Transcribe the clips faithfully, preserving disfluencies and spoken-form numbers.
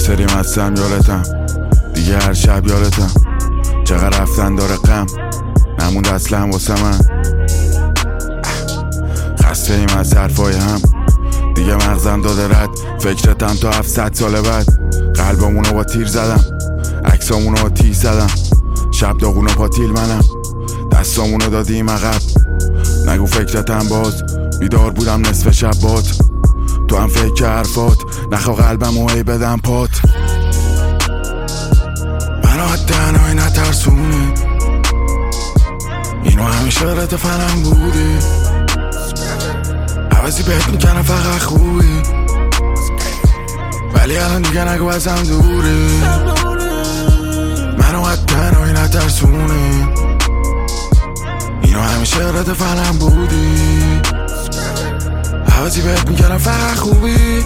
سری مستم یادتم دیگه، هر شب یادتم. چقدر رفتن داره غم نموند اصلا واسه من. خسته ایم از حرفای هم دیگه، مغزم داده رد. فکرتم تا هفتصد سال بعد. قلبمونو با تیر زدم، عکسامونو با تیر زدم. شب داغونو پاتیل منم، دستامونو دادیم عقب. نگو فکرتم باز، بیدار بودم نصف شب باد. تو هم فکر حرفات، نخوا قلبمو هی بدم پات. منو از تنهایی نترسونی، اینو همیشه رد فنم بودی. عوضی بهت میکنم فقط خوبی، ولی الان دیگه نگو ازم دوری. منو از تنهایی نترسونی، اینو همیشه رد فنم بودی. عوضی بهت میکنم فقط خوبی،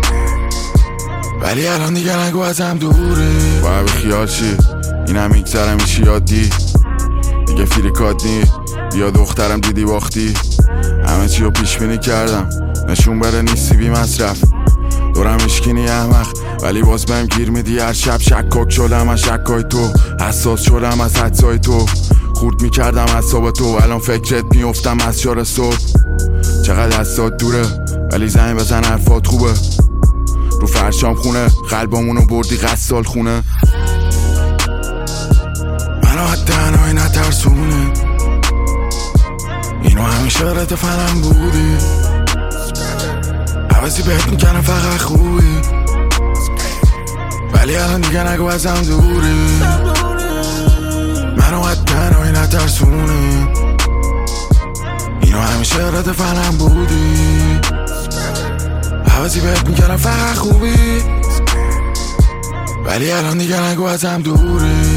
ولی الان دیگه نگو ازم دوری. باید خیال شی اینم میگذرم ایشی یادی دیگه، فیریکات نی بیا دخترم دیدی باختی. همه چی رو پیش بینی کردم، نشون بره نیستی بی مصرف. دورم اشکینی احمق ولی باز بهم گیر میدی هر شب. شکاک شدم از شکای تو، حساس شدم از حدسای تو. خورد میکردم اعصاب تو، الان فکرت میافتم از چهار صبح. چقدر دستات دوره ولی زنگ بزن حرفات خوبه. رو فرشام خونه قلبامونو بردی غسال خونه. منو از تنهایی نترسونی، اینو همیشه رد فنم بودی. عوضی بهت میکنم فقط خوبی، ولی الان دیگه نگو ازم دوری. منو از تنهایی نترسونی، اینو همیشه رد فنم بودی. عوضی بهت میکنم فقط خوبی، ولی الان دیگه نگو ازم دوری.